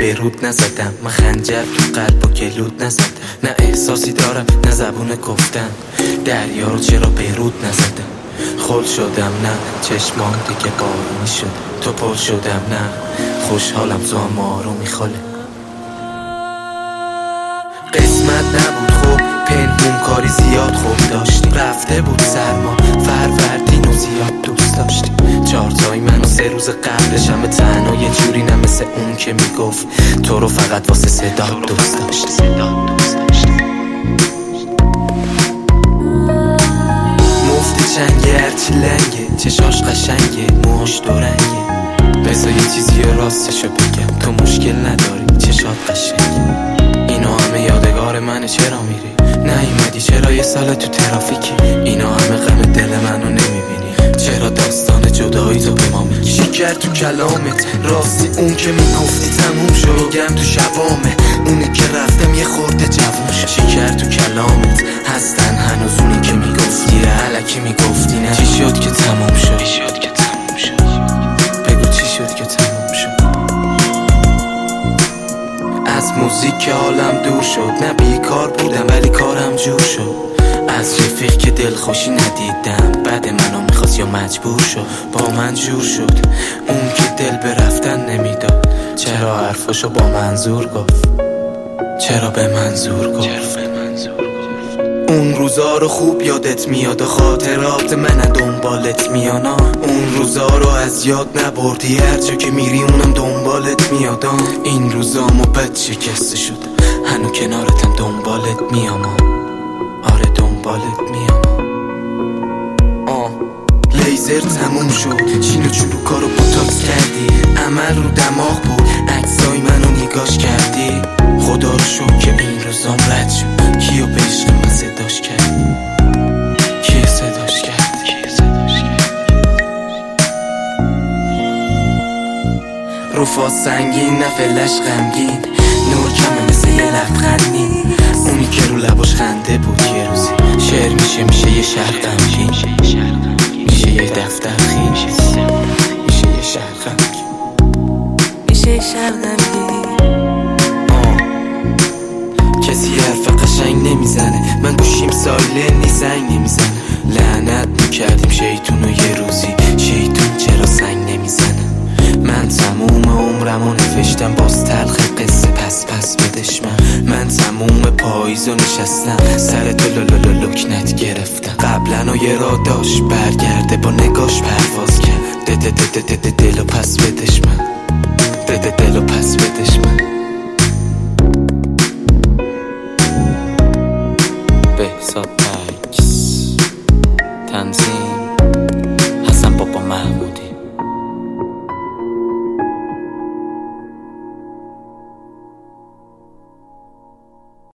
بیروت نزدم، من خنجر تو قلب و گلود نزدم. نه احساسی دارم نه زبون گفتن، دریا رو چرا بیروت نزدم. خل شدم نه چشمام دیگه بارونی شد، تو پل شدم نه خوشحالم تو هم آرومی خاله. قسمت نبود خوب پنهون کاری زیاد خوب داشتیم، رفته بود سرما فروردین و زیاد دوست داشتیم. 4 تای من و 3 روز قبلش همه تنها یه جوری نه مثل اون که میگفت تو رو فقط واسه صدا دوست داشتیم. مفت چنگه هرچی لنگه، چشاش قشنگه موهاش دورنگه. بذار یه چیزی راستشو بگم، تو مشکل نداری چشات قشنگه. اینا همه یادگار منه چرا میری؟ نیومدی چرا یه سال تو ترافیکی؟ اینا همه غم دل منو نمیبینی؟ چرا داستان جدایی تو به ما میگی؟ چی کرد تو کلامت؟ راستی اون که میگفتی تموم شد، میگم تو شبامه اونی که رفتم یه خورده جوون شد. چی کرد تو کلامت؟ هستن هنوز اونی که میگفتی الکی میگفتی نه؟ چی شد که تموم شد؟ بگو چی شد که تموم شد؟ از موزیک که حالم دور شد، نه بیکار بودم ولی کارم جور شد. از رفیق که دلخوشی ندیدم، بعد منو میخواست یا مجبور شد با من جور شد. اون که دل به رفتن نمیداد، چرا حرفاشو با منظور گفت؟ چرا به منظور گفت؟ اون روزا رو خوب یادت میاد و خاطرات من دنبالت میانا. اون روزا رو از یاد نبردی، هر جا که میری اونم دنبالت میادم. این روزا بد شکسته شد، هنو کنارتم دنبالت میام. آره دنبالت میام. لیزر تموم شد، چین و چروکا رو بوتاکس کردی، عمل رو دماغ بود عکسای منو نگاش کردی. خدا رو شکر که این روزام رد شد، کیو به عشق من صداش کرد؟ کیو صداش کرد؟ رفا سنگین نه فلش غمگین، نور کمه مثل یه لبخندی. اونی که رو لباش خنده بود یه روزی شعر میشه یه شهر غمگین، میشه یه دفتر خیلی، میشه یه شهر غمگین، میشه یه شهر غمگین. کسی حرف قشنگ نمیزنه، من گوشیم سایلنی زنگ نمیزنه. لعنت میکردیم شیطونو یه روزی، شیطون چرا سنگ نمیزنه؟ من تموم عمرمو نوشتم باز تلخ قصه پس بدش من تموم پاییزو نشستم سر تو لکنت گرفتم. قبلا و یه را داشت برگرده با نگاش پرواز کرد. دلو پس بدش من، دلو پس بدش من. بهزاد عکس تنظیم